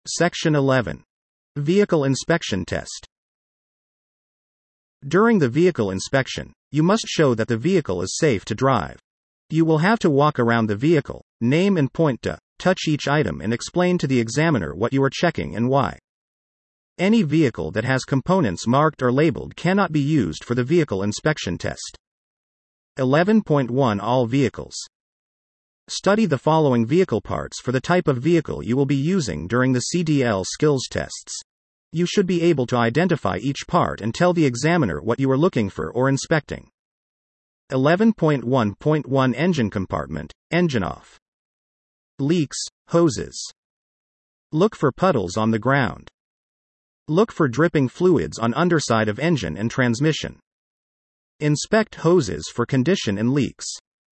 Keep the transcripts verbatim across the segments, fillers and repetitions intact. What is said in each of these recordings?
Section eleven. Vehicle Inspection Test. During the vehicle inspection, you must show that the vehicle is safe to drive. You will have to walk around the vehicle, name and point to, touch each item and explain to the examiner what you are checking and why. Any vehicle that has components marked or labeled cannot be used for the vehicle inspection test. eleven point one All vehicles. Study the following vehicle parts for the type of vehicle you will be using during the C D L skills tests. You should be able to identify each part and tell the examiner what you are looking for or inspecting. eleven point one point one Engine compartment, engine off. Leaks, hoses. Look for puddles on the ground. Look for dripping fluids on underside of engine and transmission. Inspect hoses for condition and leaks.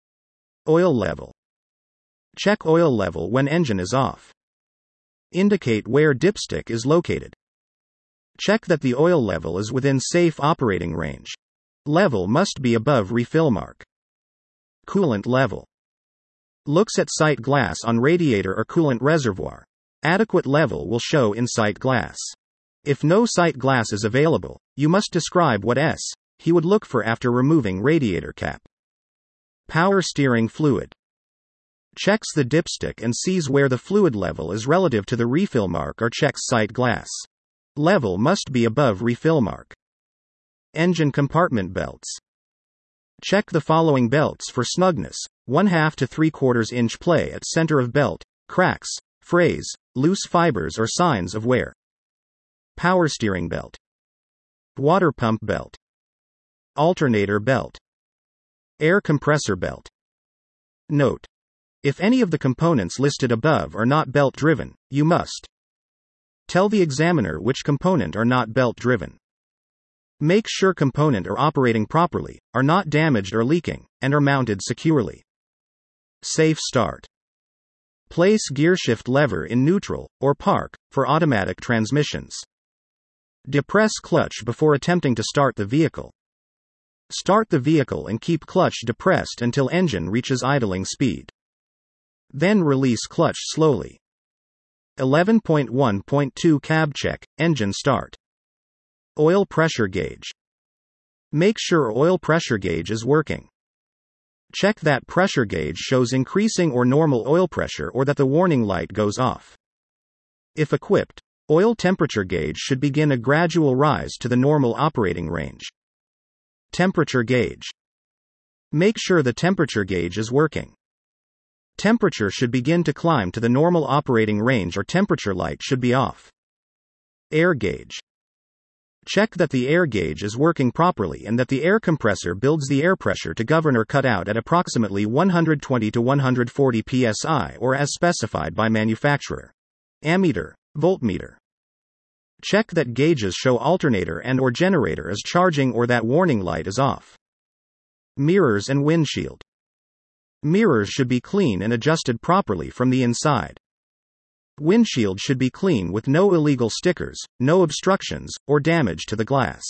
Oil level. Check oil level when engine is off. Indicate where dipstick is located. Check that the oil level is within safe operating range. Level must be above refill mark. Coolant level. Looks at sight glass on radiator or coolant reservoir. Adequate level will show in sight glass. If no sight glass is available, you must describe what S he would look for after removing radiator cap. Power steering fluid. Checks the dipstick and sees where the fluid level is relative to the refill mark or checks sight glass. Level must be above refill mark. Engine compartment belts. Check the following belts for snugness: one half to three quarters inch play at center of belt, cracks, frays, loose fibers or signs of wear. Power steering belt. Water pump belt. Alternator belt. Air compressor belt. Note: if any of the components listed above are not belt driven, you must tell the examiner which component are not belt driven. Make sure component are operating properly, are not damaged or leaking, and are mounted securely. Safe start. Place gearshift lever in neutral, or park, for automatic transmissions. Depress clutch before attempting to start the vehicle. Start the vehicle and keep clutch depressed until engine reaches idling speed. Then release clutch slowly. eleven point one point two Cab check, engine start. Oil pressure gauge. Make sure oil pressure gauge is working. Check that pressure gauge shows increasing or normal oil pressure or that the warning light goes off. If equipped, oil temperature gauge should begin a gradual rise to the normal operating range. Temperature gauge. Make sure the temperature gauge is working. Temperature should begin to climb to the normal operating range or temperature light should be off. Air gauge. Check that the air gauge is working properly and that the air compressor builds the air pressure to governor cutout at approximately one hundred twenty to one hundred forty P S I or as specified by manufacturer. Ammeter, voltmeter. Check that gauges show alternator and or generator is charging or that warning light is off. Mirrors and windshield. Mirrors should be clean and adjusted properly from the inside. Windshield should be clean with no illegal stickers, no obstructions, or damage to the glass.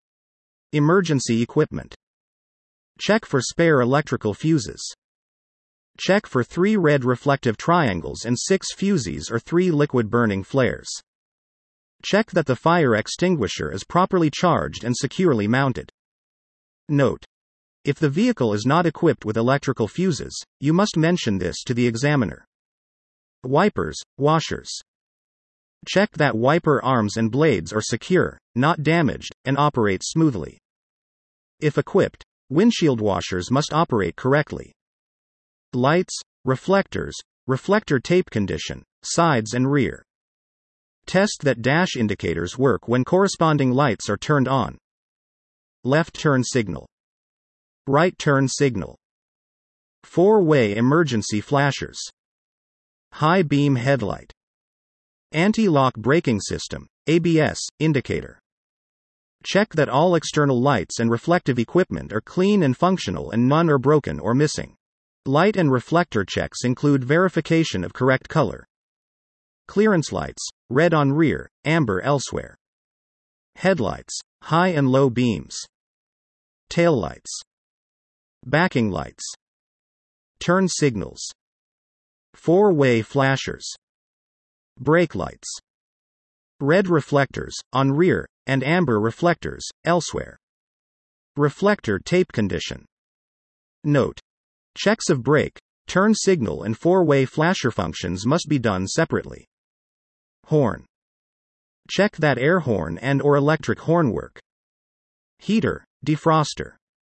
Emergency equipment. Check for spare electrical fuses. Check for three red reflective triangles and six fusees or three liquid burning flares. Check that the fire extinguisher is properly charged and securely mounted. Note: if the vehicle is not equipped with electrical fuses, you must mention this to the examiner. Wipers, washers. Check that wiper arms and blades are secure, not damaged, and operate smoothly. If equipped, windshield washers must operate correctly. Lights, reflectors, reflector tape condition, sides and rear. Test that dash indicators work when corresponding lights are turned on. Left turn signal. Right turn signal. Four-way emergency flashers. High beam headlight. Anti-lock braking system, A B S, indicator. Check that all external lights and reflective equipment are clean and functional and none are broken or missing. Light and reflector checks include verification of correct color. Clearance lights, red on rear, amber elsewhere. Headlights, high and low beams. Taillights. Backing lights. Turn signals. Four-way flashers. Brake lights. Red reflectors, on rear, and amber reflectors, elsewhere. Reflector tape condition. Note: checks of brake, turn signal and four-way flasher functions must be done separately. Horn. Check that air horn and or electric horn work. Heater, defroster.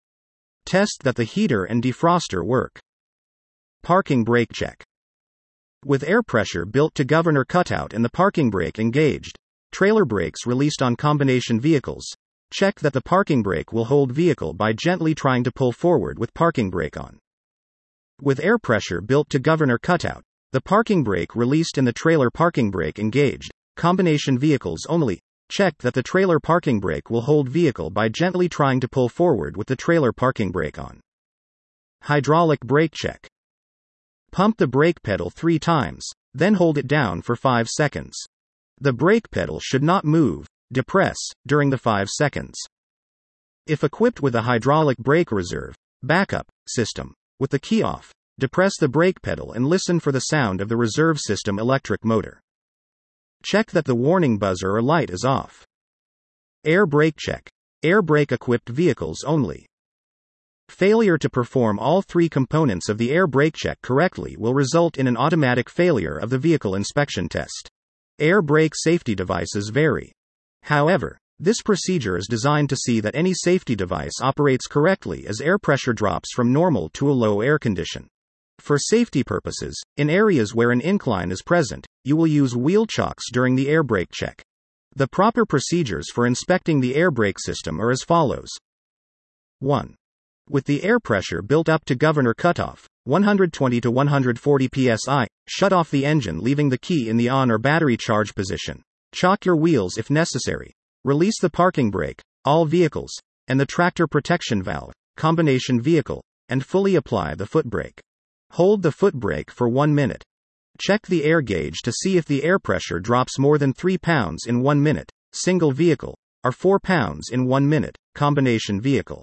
Test that the heater and defroster work. Parking brake check. With air pressure built to governor cutout and the parking brake engaged, trailer brakes released on combination vehicles, check that the parking brake will hold vehicle by gently trying to pull forward with parking brake on. With air pressure built to governor cutout, the parking brake released and the trailer parking brake engaged, combination vehicles only, check that the trailer parking brake will hold vehicle by gently trying to pull forward with the trailer parking brake on. Hydraulic brake check. Pump the brake pedal three times, then hold it down for five seconds. The brake pedal should not move, depress, during the five seconds. If equipped with a hydraulic brake reserve, backup, system, with the key off, depress the brake pedal and listen for the sound of the reserve system electric motor. Check that the warning buzzer or light is off. Air brake check. Air brake equipped vehicles only. Failure to perform all three components of the air brake check correctly will result in an automatic failure of the vehicle inspection test. Air brake safety devices vary. However, this procedure is designed to see that any safety device operates correctly as air pressure drops from normal to a low air condition. For safety purposes, in areas where an incline is present, you will use wheel chocks during the air brake check. The proper procedures for inspecting the air brake system are as follows. one. With the air pressure built up to governor cutoff, one hundred twenty to one hundred forty P S I, shut off the engine leaving the key in the on or battery charge position. Chock your wheels if necessary. Release the parking brake, all vehicles, and the tractor protection valve, combination vehicle, and fully apply the foot brake. Hold the foot brake for one minute. Check the air gauge to see if the air pressure drops more than three pounds in one minute, single vehicle, or four pounds in one minute, combination vehicle.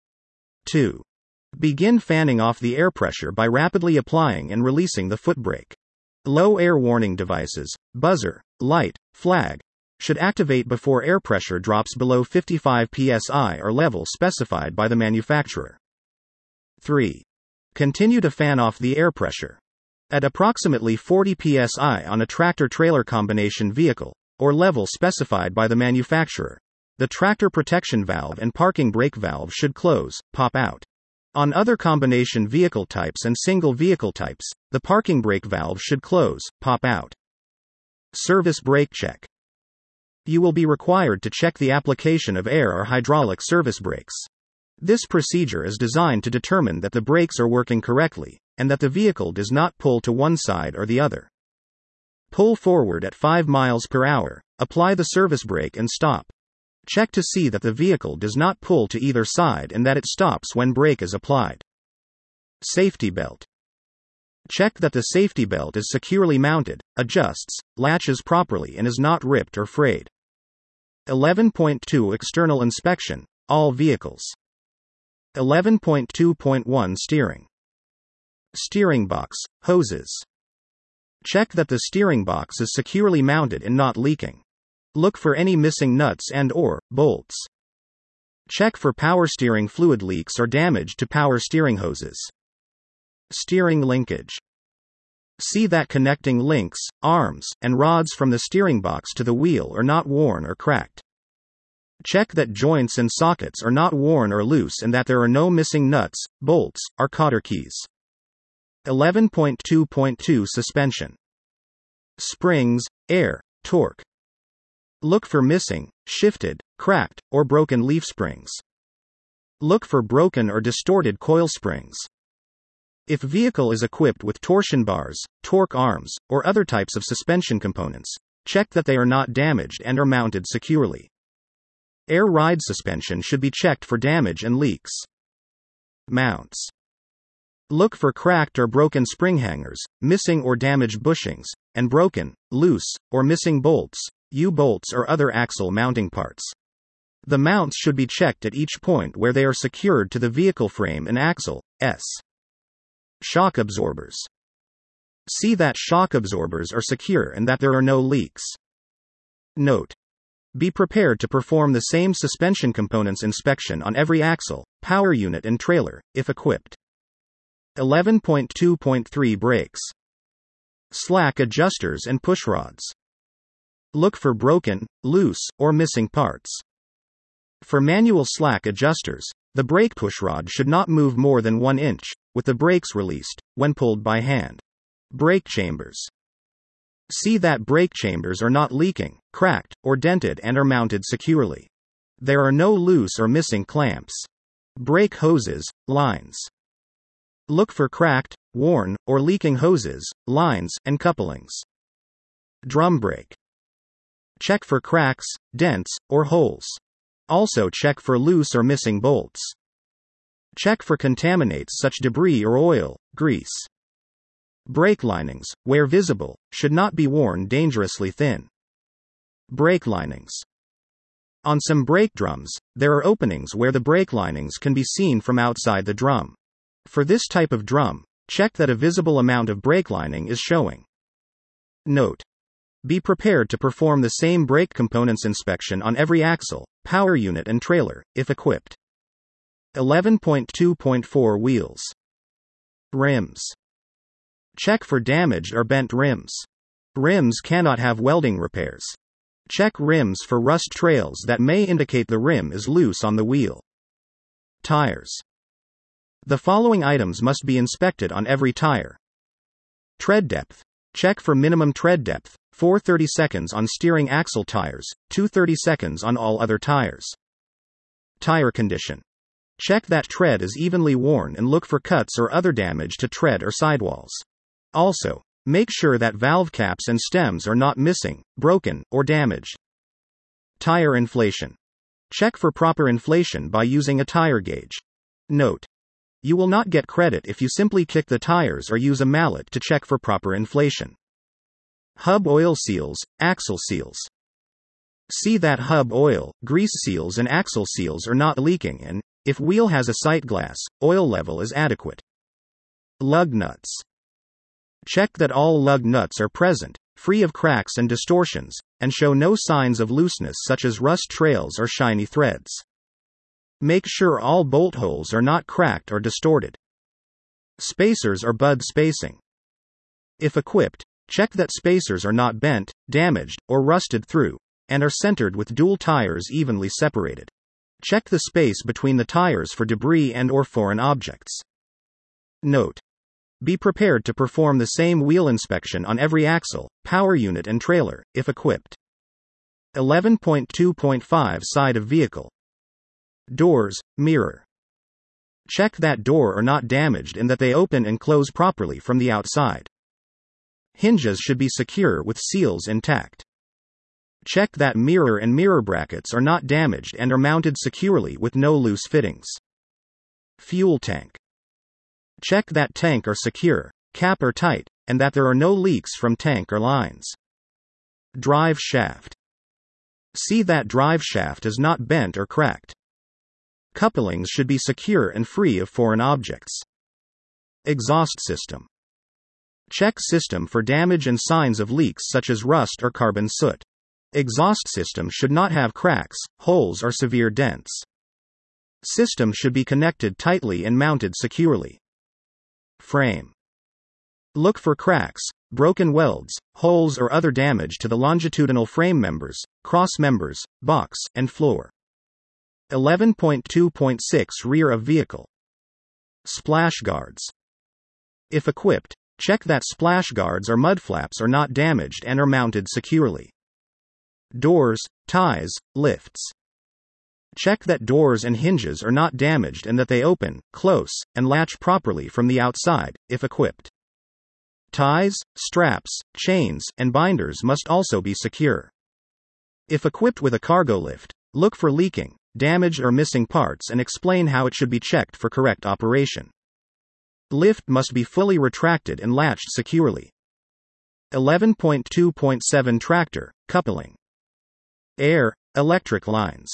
two. Begin fanning off the air pressure by rapidly applying and releasing the foot brake. Low air warning devices, buzzer, light, flag, should activate before air pressure drops below fifty-five P S I or level specified by the manufacturer. three. Continue to fan off the air pressure. At approximately forty P S I on a tractor-trailer combination vehicle, or level specified by the manufacturer, the tractor protection valve and parking brake valve should close, pop out. On other combination vehicle types and single vehicle types, the parking brake valve should close, pop out. Service brake check. You will be required to check the application of air or hydraulic service brakes. This procedure is designed to determine that the brakes are working correctly, and that the vehicle does not pull to one side or the other. Pull forward at five miles per hour, apply the service brake and stop. Check to see that the vehicle does not pull to either side and that it stops when brake is applied. Safety belt. Check that the safety belt is securely mounted, adjusts, latches properly and is not ripped or frayed. eleven point two External inspection, all vehicles. eleven point two point one Steering. Steering box, hoses. Check that the steering box is securely mounted and not leaking. Look for any missing nuts and or bolts. Check for power steering fluid leaks or damage to power steering hoses. Steering linkage. See that connecting links, arms, and rods from the steering box to the wheel are not worn or cracked. Check that joints and sockets are not worn or loose and that there are no missing nuts, bolts, or cotter keys. eleven point two point two Suspension. Springs, air, torque. Look for missing, shifted, cracked, or broken leaf springs. Look for broken or distorted coil springs. If vehicle is equipped with torsion bars, torque arms, or other types of suspension components, check that they are not damaged and are mounted securely. Air ride suspension should be checked for damage and leaks. Mounts. Look for cracked or broken spring hangers, missing or damaged bushings, and broken, loose, or missing bolts, U-bolts or other axle mounting parts. The mounts should be checked at each point where they are secured to the vehicle frame and axle. S. Shock absorbers. See that shock absorbers are secure and that there are no leaks. Note: be prepared to perform the same suspension components inspection on every axle, power unit and trailer, if equipped. eleven point two point three Brakes. Slack adjusters and pushrods. Look for broken, loose, or missing parts. For manual slack adjusters, the brake pushrod should not move more than one inch, with the brakes released, when pulled by hand. Brake chambers. See that brake chambers are not leaking, cracked, or dented and are mounted securely. There are no loose or missing clamps. Brake hoses, lines. Look for cracked, worn, or leaking hoses, lines, and couplings. Drum brake. Check for cracks, dents, or holes. Also check for loose or missing bolts. Check for contaminants such debris or oil, grease. Brake linings, where visible, should not be worn dangerously thin. Brake linings. On some brake drums, there are openings where the brake linings can be seen from outside the drum. For this type of drum, check that a visible amount of brake lining is showing. Note: be prepared to perform the same brake components inspection on every axle, power unit and trailer, if equipped. eleven point two point four Wheels. Rims. Check for damaged or bent rims. Rims cannot have welding repairs. Check rims for rust trails that may indicate the rim is loose on the wheel. Tires. The following items must be inspected on every tire. Tread depth. Check for minimum tread depth, four thirty-seconds on steering axle tires, two thirty-seconds on all other tires. Tire condition. Check that tread is evenly worn and look for cuts or other damage to tread or sidewalls. Also, make sure that valve caps and stems are not missing, broken, or damaged. Tire inflation. Check for proper inflation by using a tire gauge. Note: you will not get credit if you simply kick the tires or use a mallet to check for proper inflation. Hub oil seals, axle seals. See that hub oil, grease seals and axle seals are not leaking and, if wheel has a sight glass, oil level is adequate. Lug nuts. Check that all lug nuts are present, free of cracks and distortions, and show no signs of looseness such as rust trails or shiny threads. Make sure all bolt holes are not cracked or distorted. Spacers or bud spacing. If equipped, check that spacers are not bent, damaged, or rusted through, and are centered with dual tires evenly separated. Check the space between the tires for debris and or foreign objects. Note: be prepared to perform the same wheel inspection on every axle, power unit and trailer, if equipped. eleven point two point five Side of vehicle. Doors, mirror. Check that door are not damaged and that they open and close properly from the outside. Hinges should be secure with seals intact. Check that mirror and mirror brackets are not damaged and are mounted securely with no loose fittings. Fuel tank. Check that tank are secure, cap are tight, and that there are no leaks from tank or lines. Drive shaft. See that drive shaft is not bent or cracked. Couplings should be secure and free of foreign objects. Exhaust system. Check system for damage and signs of leaks such as rust or carbon soot. Exhaust system should not have cracks, holes or severe dents. System should be connected tightly and mounted securely. Frame. Look for cracks, broken welds, holes or other damage to the longitudinal frame members, cross members, box, and floor. eleven point two point six Rear of vehicle. Splash guards. If equipped, check that splash guards or mud flaps are not damaged and are mounted securely. Doors, ties, lifts. Check that doors and hinges are not damaged and that they open, close, and latch properly from the outside, if equipped. Ties, straps, chains, and binders must also be secure. If equipped with a cargo lift, look for leaking, damaged or missing parts and explain how it should be checked for correct operation. Lift must be fully retracted and latched securely. eleven point two point seven Tractor, coupling. Air, electric lines.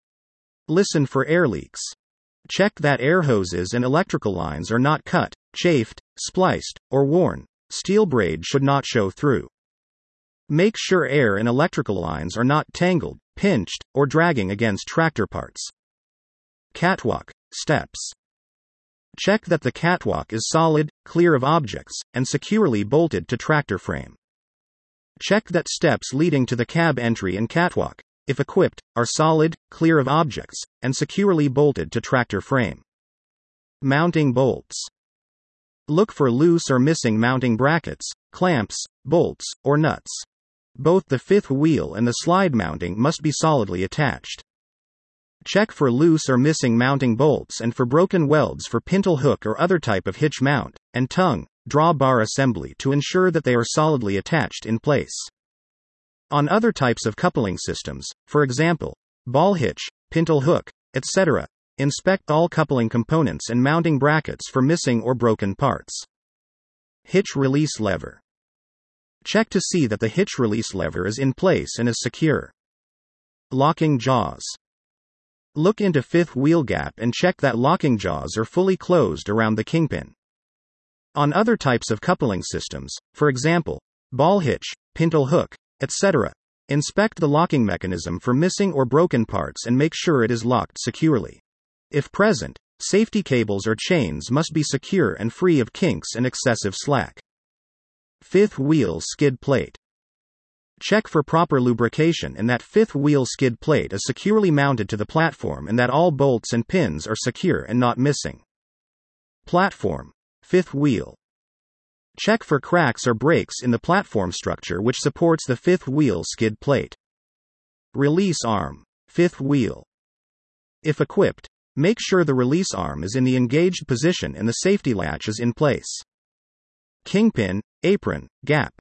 Listen for air leaks. Check that air hoses and electrical lines are not cut, chafed, spliced, or worn. Steel braid should not show through. Make sure air and electrical lines are not tangled, pinched, or dragging against tractor parts. Catwalk, steps. Check that the catwalk is solid, clear of objects, and securely bolted to tractor frame. Check that steps leading to the cab entry and catwalk, if equipped, are solid, clear of objects, and securely bolted to tractor frame. Mounting bolts. Look for loose or missing mounting brackets, clamps, bolts, or nuts. Both the fifth wheel and the slide mounting must be solidly attached. Check for loose or missing mounting bolts and for broken welds for pintle hook or other type of hitch mount, and tongue, drawbar assembly to ensure that they are solidly attached in place. On other types of coupling systems, for example, ball hitch, pintle hook, et cetera, inspect all coupling components and mounting brackets for missing or broken parts. Hitch release lever. Check to see that the hitch release lever is in place and is secure. Locking jaws. Look into fifth wheel gap and check that locking jaws are fully closed around the kingpin. On other types of coupling systems, for example, ball hitch, pintle hook, et cetera, inspect the locking mechanism for missing or broken parts and make sure it is locked securely. If present, safety cables or chains must be secure and free of kinks and excessive slack. Fifth wheel skid plate. Check for proper lubrication and that fifth wheel skid plate is securely mounted to the platform and that all bolts and pins are secure and not missing. Platform, fifth wheel. Check for cracks or breaks in the platform structure which supports the fifth wheel skid plate. Release arm, fifth wheel. If equipped, make sure the release arm is in the engaged position and the safety latch is in place. Kingpin, apron, gap.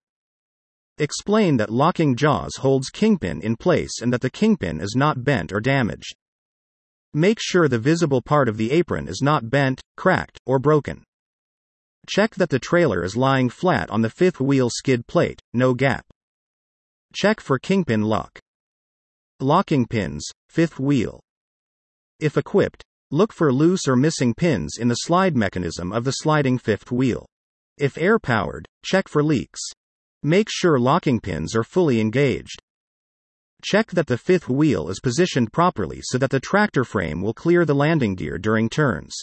Explain that locking jaws holds kingpin in place and that the kingpin is not bent or damaged. Make sure the visible part of the apron is not bent, cracked, or broken. Check that the trailer is lying flat on the fifth wheel skid plate, no gap. Check for kingpin lock. Locking pins, fifth wheel. If equipped, look for loose or missing pins in the slide mechanism of the sliding fifth wheel. If air-powered, check for leaks. Make sure locking pins are fully engaged. Check that the fifth wheel is positioned properly so that the tractor frame will clear the landing gear during turns.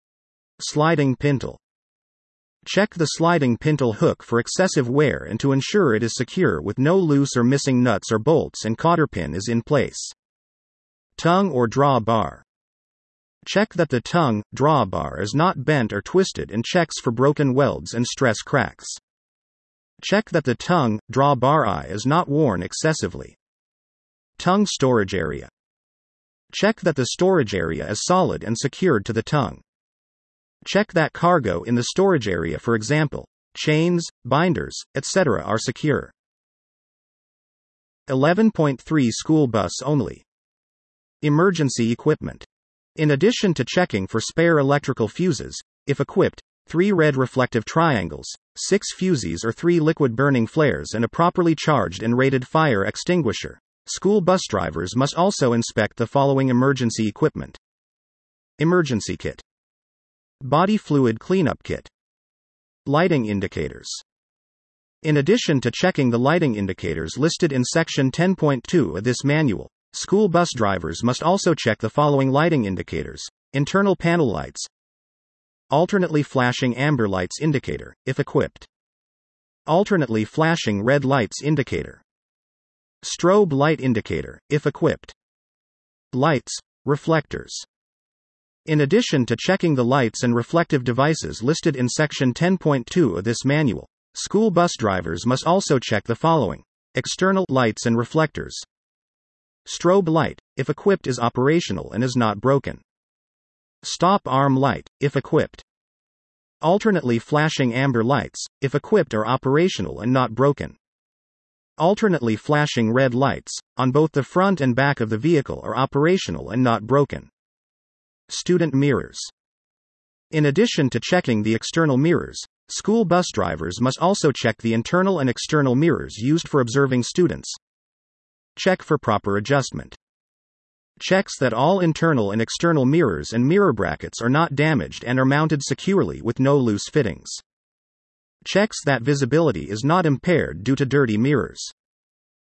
Sliding pintle. Check the sliding pintle hook for excessive wear and to ensure it is secure with no loose or missing nuts or bolts and cotter pin is in place. Tongue or drawbar. Check that the tongue, drawbar is not bent or twisted and checks for broken welds and stress cracks. Check that the tongue, drawbar eye is not worn excessively. Tongue storage area. Check that the storage area is solid and secured to the tongue. Check that cargo in the storage area, for example, chains, binders, et cetera, are secure. eleven point three School bus only. Emergency equipment. In addition to checking for spare electrical fuses, if equipped, three red reflective triangles, six fuses or three liquid burning flares and a properly charged and rated fire extinguisher, school bus drivers must also inspect the following emergency equipment. Emergency kit. Body fluid cleanup kit. Lighting indicators. In addition to checking the lighting indicators listed in section ten point two of this manual, school bus drivers must also check the following lighting indicators: internal panel lights, alternately flashing amber lights indicator, if equipped, alternately flashing red lights indicator, strobe light indicator, if equipped, lights, reflectors. In addition to checking the lights and reflective devices listed in section ten point two of this manual, school bus drivers must also check the following: external lights and reflectors. Strobe light, if equipped, is operational and is not broken. Stop arm light, if equipped. Alternately flashing amber lights, if equipped, are operational and not broken. Alternately flashing red lights, on both the front and back of the vehicle, are operational and not broken. Student mirrors. In addition to checking the external mirrors, school bus drivers must also check the internal and external mirrors used for observing students. Check for proper adjustment. Checks that all internal and external mirrors and mirror brackets are not damaged and are mounted securely with no loose fittings. Checks that visibility is not impaired due to dirty mirrors.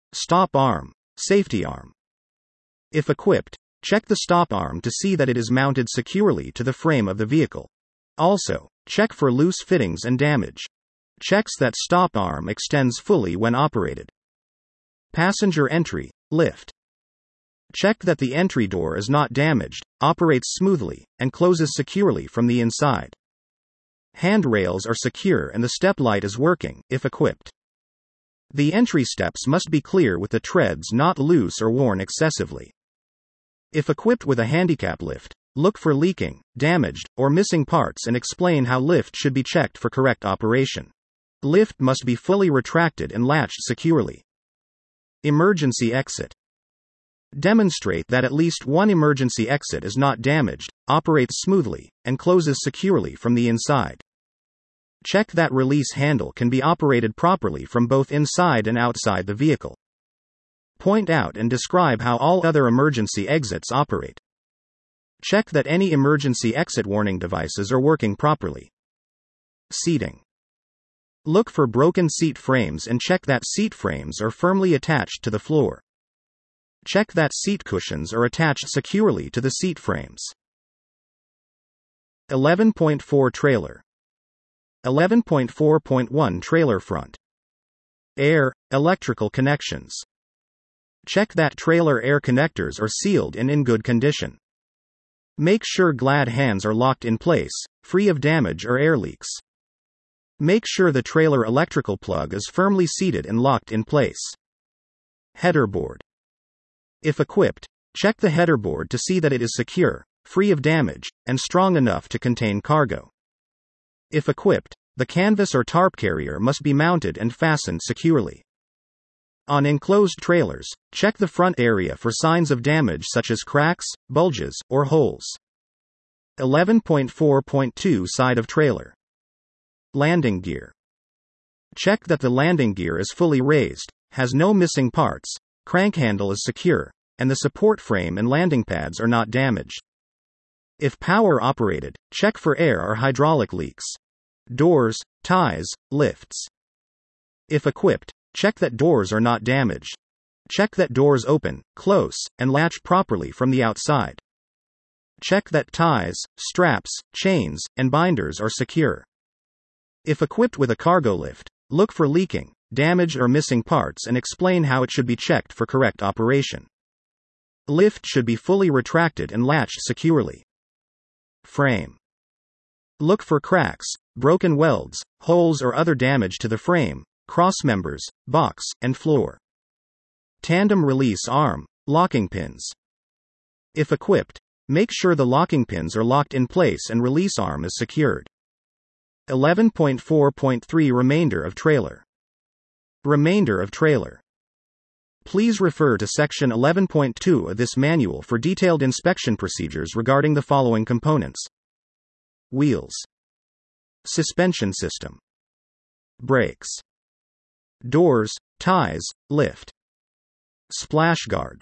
Stop arm, safety arm. If equipped, check the stop arm to see that it is mounted securely to the frame of the vehicle. Also, check for loose fittings and damage. Checks that stop arm extends fully when operated. Passenger entry, lift. Check that the entry door is not damaged, operates smoothly, and closes securely from the inside. Handrails are secure and the step light is working, if equipped. The entry steps must be clear with the treads not loose or worn excessively. If equipped with a handicap lift, look for leaking, damaged, or missing parts and explain how lift should be checked for correct operation. Lift must be fully retracted and latched securely. Emergency exit. Demonstrate that at least one emergency exit is not damaged, operates smoothly, and closes securely from the inside. Check that release handle can be operated properly from both inside and outside the vehicle. Point out and describe how all other emergency exits operate. Check that any emergency exit warning devices are working properly. Seating. Look for broken seat frames and check that seat frames are firmly attached to the floor. Check that seat cushions are attached securely to the seat frames. eleven point four Trailer. eleven point four point one Trailer front. Air, electrical connections. Check that trailer air connectors are sealed and in good condition. Make sure glad hands are locked in place, free of damage or air leaks. Make sure the trailer electrical plug is firmly seated and locked in place. Header board. If equipped, check the header board to see that it is secure, free of damage, and strong enough to contain cargo. If equipped, the canvas or tarp carrier must be mounted and fastened securely. On enclosed trailers, check the front area for signs of damage such as cracks, bulges, or holes. eleven point four point two Side of trailer. Landing gear. Check that the landing gear is fully raised, has no missing parts, crank handle is secure, and the support frame and landing pads are not damaged. If power operated, check for air or hydraulic leaks. Doors, ties, lifts. If equipped, check that doors are not damaged. Check that doors open, close, and latch properly from the outside. Check that ties, straps, chains, and binders are secure. If equipped with a cargo lift, look for leaking, damage or missing parts and explain how it should be checked for correct operation. Lift should be fully retracted and latched securely. Frame. Look for cracks, broken welds, holes or other damage to the frame, cross members, box, and floor. Tandem release arm, locking pins. If equipped, make sure the locking pins are locked in place and release arm is secured. eleven point four point three Remainder of trailer. Remainder of trailer. Please refer to section eleven point two of this manual for detailed inspection procedures regarding the following components: wheels, suspension system, brakes, doors, ties, lift, splash guards.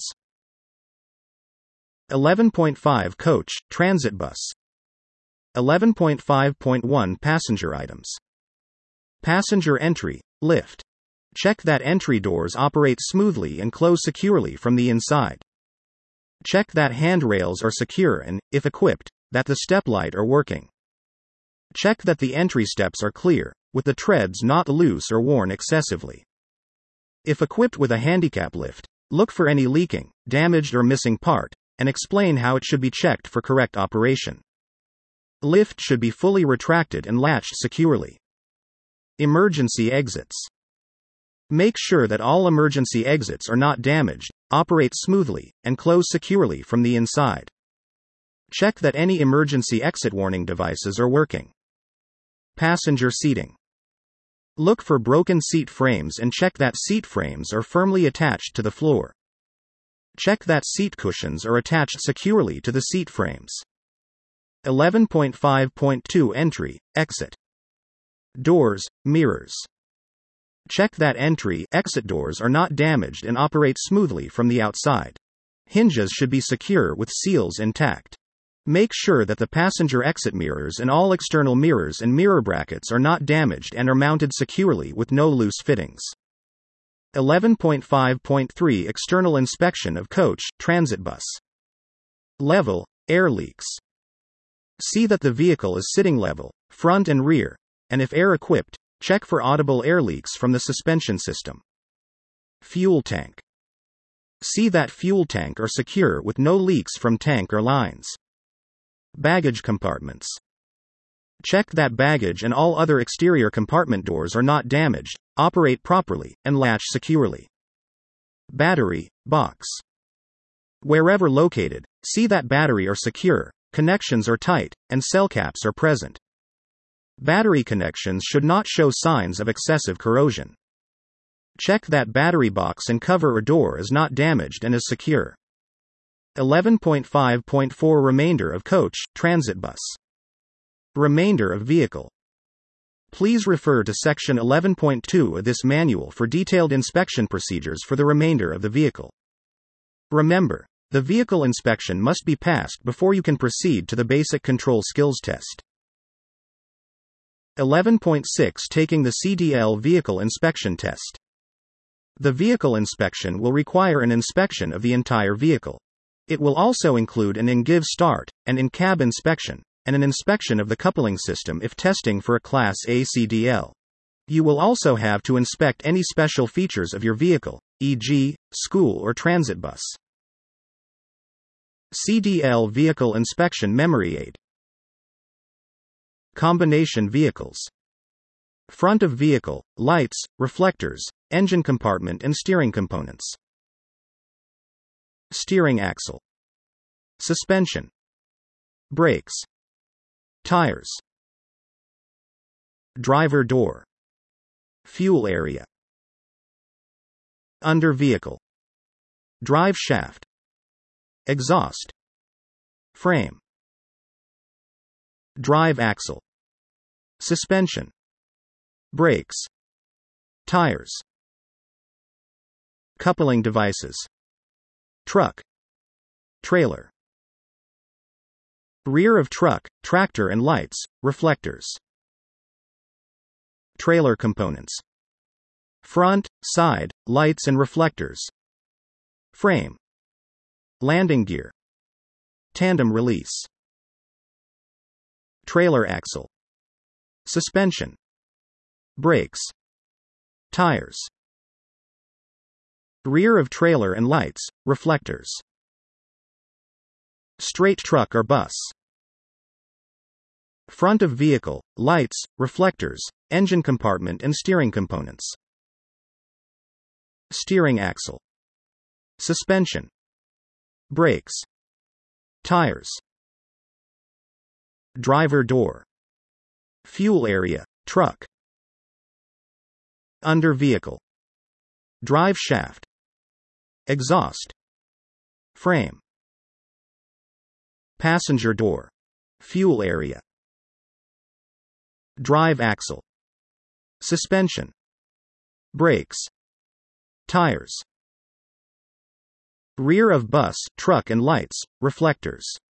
eleven point five Coach, transit bus. eleven point five point one Passenger items. Passenger entry, lift. Check that entry doors operate smoothly and close securely from the inside. Check that handrails are secure and, if equipped, that the step light are working. Check that the entry steps are clear, with the treads not loose or worn excessively. If equipped with a handicap lift, look for any leaking, damaged or missing part, and explain how it should be checked for correct operation. Lift should be fully retracted and latched securely. Emergency exits. Make sure that all emergency exits are not damaged, operate smoothly, and close securely from the inside. Check that any emergency exit warning devices are working. Passenger seating. Look for broken seat frames and check that seat frames are firmly attached to the floor. Check that seat cushions are attached securely to the seat frames. eleven point five point two Entry, exit. Doors, mirrors. Check that entry, exit doors are not damaged and operate smoothly from the outside. Hinges should be secure with seals intact. Make sure that the passenger exit mirrors and all external mirrors and mirror brackets are not damaged and are mounted securely with no loose fittings. eleven point five point three External inspection of coach, transit bus. Level, air leaks. See that the vehicle is sitting level, front and rear, and if air-equipped, check for audible air leaks from the suspension system. Fuel tank. See that fuel tank are secure with no leaks from tank or lines. Baggage compartments. Check that baggage and all other exterior compartment doors are not damaged, operate properly, and latch securely. Battery, box. Wherever located, see that battery are secure, connections are tight, and cell caps are present. Battery connections should not show signs of excessive corrosion. Check that battery box and cover or door is not damaged and is secure. eleven point five point four Remainder of coach, transit bus. Remainder of vehicle. Please refer to section eleven point two of this manual for detailed inspection procedures for the remainder of the vehicle. Remember, the vehicle inspection must be passed before you can proceed to the basic control skills test. eleven point six Taking the C D L vehicle inspection test. The vehicle inspection will require an inspection of the entire vehicle. It will also include an in-give start, an in-cab inspection, and an inspection of the coupling system if testing for a Class A C D L. You will also have to inspect any special features of your vehicle, for example, school or transit bus. C D L Vehicle Inspection Memory Aid. Combination vehicles. Front of vehicle, lights, reflectors, engine compartment and steering components. Steering axle. Suspension. Brakes. Tires. Driver door. Fuel area. Under vehicle. Drive shaft. Exhaust. Frame. Drive axle. Suspension. Brakes. Tires. Coupling devices. Truck. Trailer. Rear of truck, tractor and lights, reflectors. Trailer components. Front, side, lights and reflectors. Frame. Landing gear. Tandem release. Trailer axle. Suspension. Brakes. Tires. Rear of trailer and lights, reflectors. Straight truck or bus. Front of vehicle, lights, reflectors, engine compartment and steering components. Steering axle. Suspension. Brakes. Tires. Driver door. Fuel area, truck. Under vehicle. Drive shaft. Exhaust. Frame. Passenger door. Fuel area. Drive axle. Suspension. Brakes. Tires. Rear of bus, truck and lights, reflectors.